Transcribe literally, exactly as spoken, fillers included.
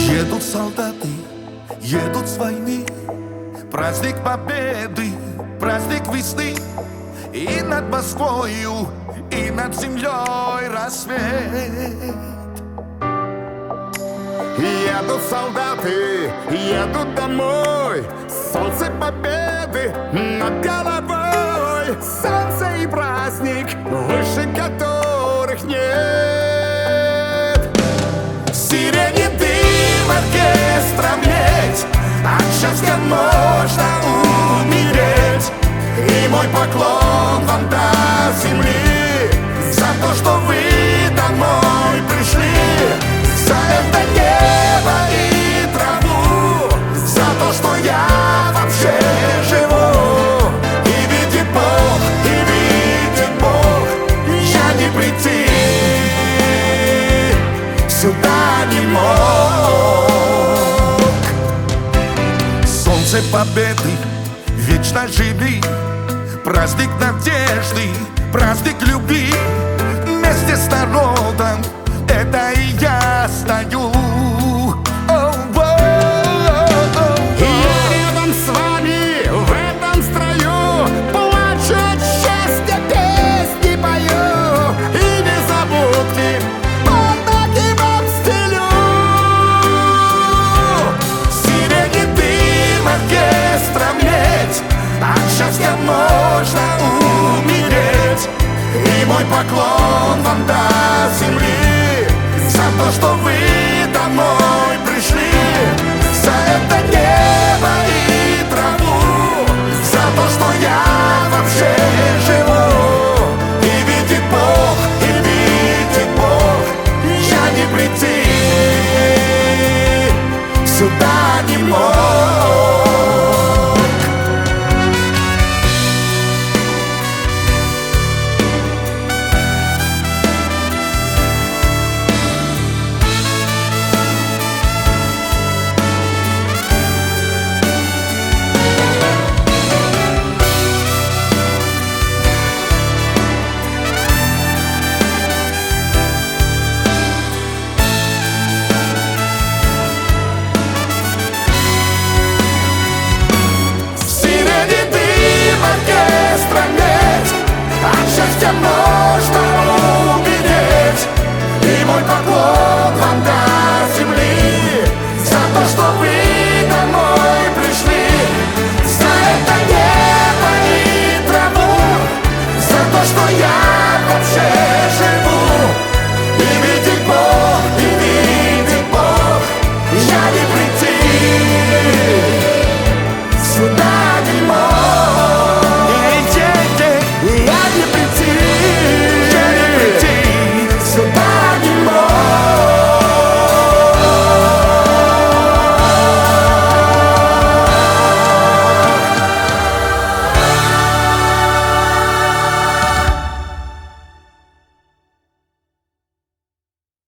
Едут солдаты, едут с войны, праздник победы, праздник весны. И над Москвою, и над землей рассвет. Едут солдаты, едут домой, солнце победы над головой. Солнце и праздник, выше которых нет. Сирени дым оркестром леть, от счастья можно умереть. И мой поклон вам до земли за то, что вы домой пришли. За это небо и траву, за то, что я вообще живу. И видит Бог, и видит Бог, я не прийти сюда не мог. Солнце победы, вечно живи, праздник надежды, праздник любви. Вместе с народом, это и я стою. Я рядом с вами в этом строю, плачу от счастья, песни пою. И незабудки под ноги вам стелю. Сирени дым оркестром леть, от счастья можно умереть. И мой поклон вам до земли за то, что вы домой пришли.